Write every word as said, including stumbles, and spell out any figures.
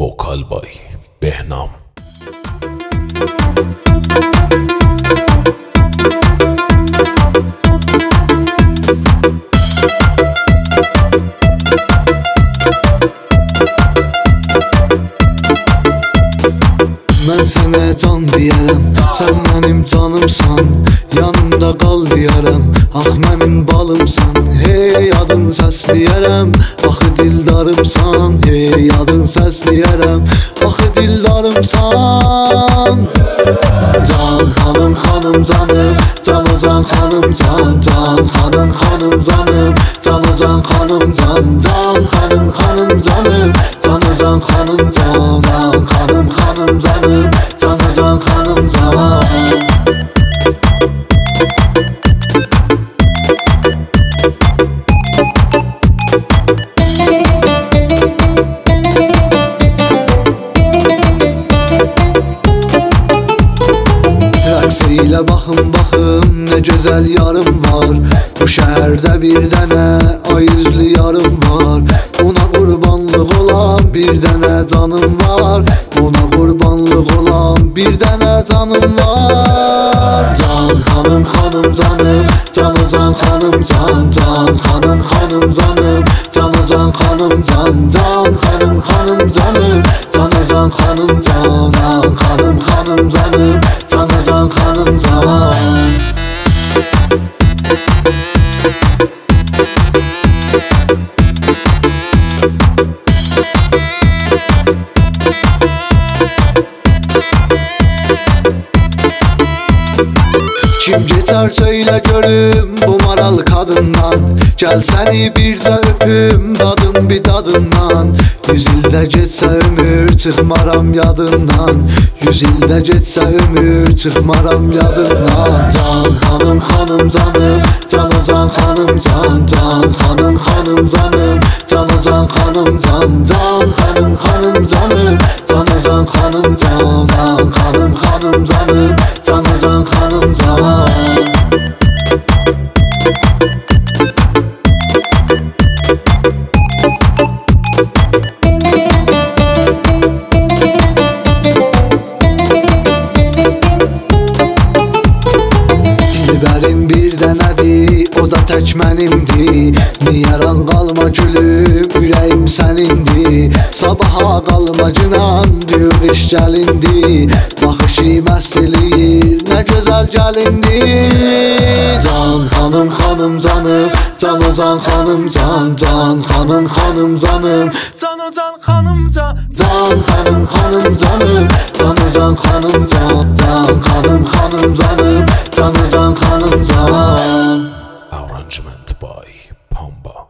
Vokal by Behnam. Ben sana can diyərəm, sen benim canımsan. Yanımda kal diyərəm, ah benim balımsan. Hey adın səsləyərəm, axı dildarımsan. Hey adın səsləyərəm, axı dildarımsan. Can hanım hanım canım, can o can hanım can. Can hanım hanım canım, can o can hanım can. Can hanım hanım canım, can o can hanım can. Can hanım hanım canım, can o can hanım can. Rəqsiyle baxın baxın ne güzel yarım var. Bu şəhərdə bir dənə ayızlı yarım var. Ona qurbanlıq olan bir dənə canım var. Ona qurbanlıq olan bir dənə canım var. Can hanım hanım canım, can o can hanım can. Can hanım hanım canım, can o can hanım can. Can hanım hanım canım, can o can hanım can. Can hanım hanım canım, can o can hanım can. Kim geçer söyle görüm bu maral kadından. Gel seni bircə öpüm dadım bir dadından. Yüz ildə geçsə ömür çıxmaram yadından. Yüz ildə geçsə ömür çıxmaram yadından. Can hanım hanım canım, can o can hanım can. Can hanım hanım canım, can o can hanım can. Can hanım hanım canım, can o can hanım can. Can hanım hanım canım, can o can hanım can. Dilbərim bir dənədir, o da tək mənimdir. Niyaran qalma gülüm, ürəyim sənindir. Sabaha qalma günan, diyor iş gəlindi. Baxışı məst eləyir, nə gözəl gəlindir. Can hanım hanım canım, can o can hanım can. Can hanım hanım canım, Can o can hanım can. can hanım hanım canım, can o can hanım can. Can hanım hanım canım, can o can hanım can. Arrangement by Pamba.